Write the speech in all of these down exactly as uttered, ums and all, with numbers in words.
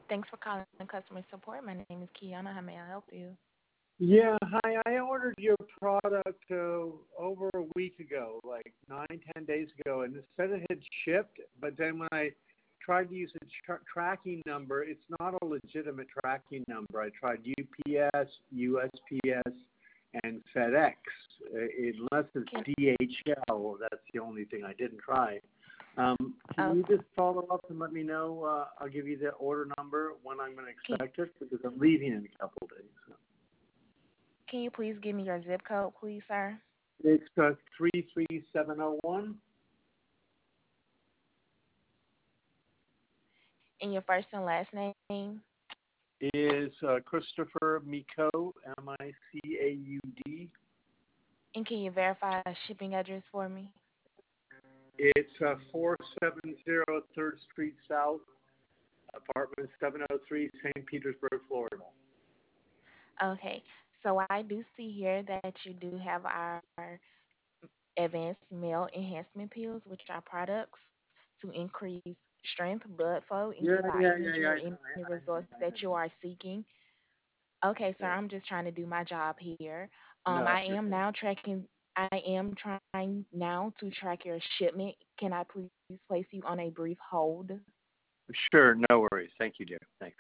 Thanks for calling customer support. My name is Kiana. How may I help you? Yeah, hi. I ordered your product uh, over a week ago, like nine, ten days ago, and it said it had shipped. But then when I tried to use a tra- tracking number, it's not a legitimate tracking number. I tried U P S, U S P S, and FedEx. Uh, unless it's Can D H L, that's the only thing I didn't try. Um, can uh, you just follow up and let me know? Uh, I'll give you the order number when I'm going to can expect it because I'm leaving in a couple of days. So. can you please give me your zip code, please, sir? It's uh, three three seven zero one. And your first and last name? Is uh, Christopher Miko, M I C A U D. And can you verify a shipping address for me? It's uh, four seven zero third Street South, apartment seven oh three, Saint Petersburg, Florida. Okay. So I do see here that you do have our advanced male enhancement pills, which are products to increase strength, blood flow, and Yeah, give our yeah, yeah, yeah. energy I or know, any I, I results know, I that know. you are seeking. Okay, sir, Yeah. I'm just trying to do my job here. Um, No, I you're am good. now tracking. I am trying now to track your shipment. Can I please place you on a brief hold? Sure, no worries. Thank you, dear. Thanks.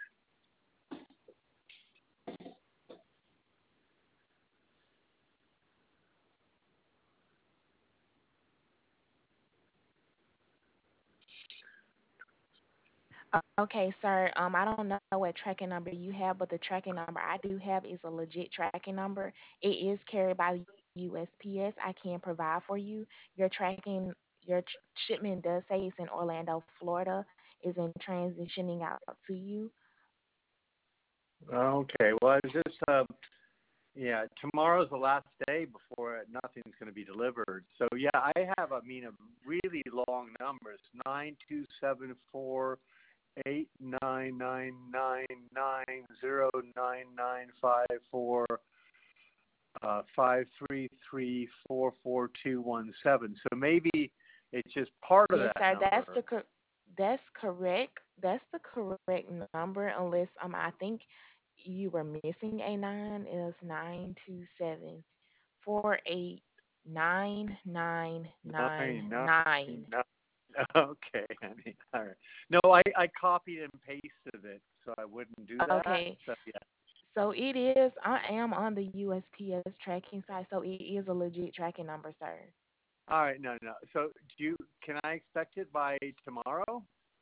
Okay, sir. Um, I don't know what tracking number you have, but the tracking number I do have is a legit tracking number. It is carried by U S P S. I can provide for you. Your tracking, your ch- shipment does say it's in Orlando, Florida. Is in transitioning out to you. Okay, well, it's just, uh, yeah, tomorrow's the last day before nothing's going to be delivered. So, yeah, I have, I mean, a really long numbers, nine two seven four eight nine nine nine nine zero nine nine five four uh, five three three four four two one seven. So maybe it's just part of Yes, that sir. That's number. the cor- that's correct. That's the correct number. Unless um, I think you were missing a nine. It's nine two seven four eight nine nine nine Nine, nine, nine. nine. Okay, I mean, all right. No, I, I copied and pasted it, so I wouldn't do that. Okay. So yeah. So it is. I am on the U S P S tracking site, so it is a legit tracking number, sir. All right, no, no. So do you? Can I expect it by tomorrow?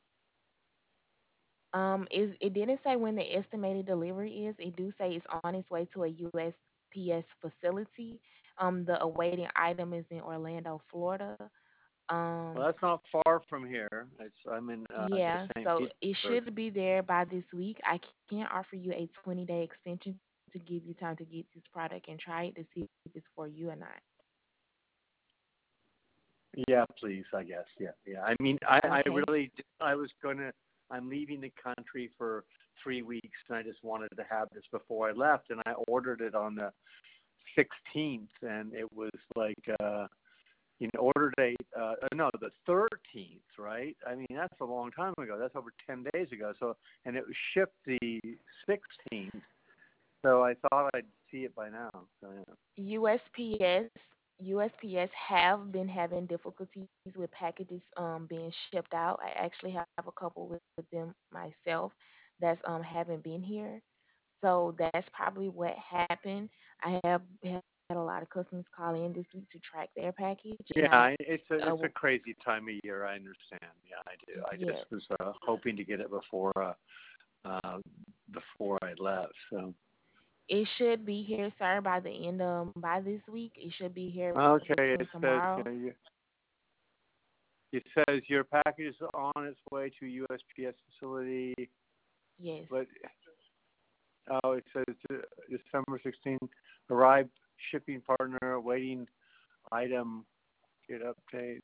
Um, is it didn't say when the estimated delivery is. It do say it's on its way to a U S P S facility. Um, the awaiting item is in Orlando, Florida. Well, Um, that's not far from here. It's I'm in uh, yeah, Saint so it Petersburg. should be there by this week. I can offer you a twenty day extension to give you time to get this product and try it to see if it's for you or not. Yeah, please. I guess. Yeah, yeah. I mean, I, I Okay. really, I was gonna. I'm leaving the country for three weeks, and I just wanted to have this before I left, and I ordered it on the sixteenth, and it was like, uh, you know, order date. Uh, no, the thirteenth, right? I mean, that's a long time ago. That's over ten days ago. So, and it was shipped the sixteenth. So I thought I'd see it by now. So yeah. U S P S U S P S have been having difficulties with packages um being shipped out. I actually have a couple with, with them myself that's um haven't been here. So that's probably what happened. I have had a lot of customers call in this week to track their package, Yeah, and I I- it's a uh, it's a crazy time of year. I understand. Yeah, I do. I just yes, was uh, hoping to get it before uh, uh, before I left. So it should be here, sir, by the end of by this week. It should be here okay, between it says tomorrow. uh, you- it says your package is on its way to U S P S facility, Yes. but oh, it says uh, December sixteenth arrived shipping partner awaiting item get updates.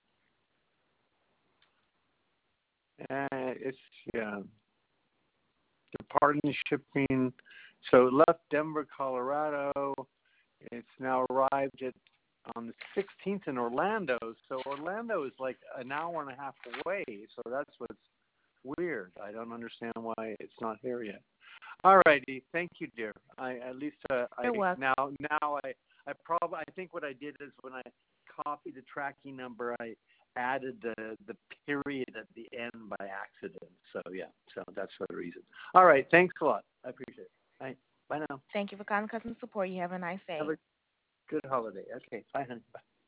And it's yeah. Departing shipping. So it left Denver, Colorado. It's now arrived at on the sixteenth in Orlando. So Orlando is like an hour and a half away. So that's what's Weird. I don't understand why it's not here yet. All righty. Thank you, dear. I at least uh, I You're welcome. now now I I probably I think what I did is when I copied the tracking number, I added the the period at the end by accident. So yeah, so that's the reason. All right. Thanks a lot. I appreciate it. Bye. Bye now. Thank you for calling customer support. You have a nice Have day. a good holiday. Okay. Bye, honey. Bye.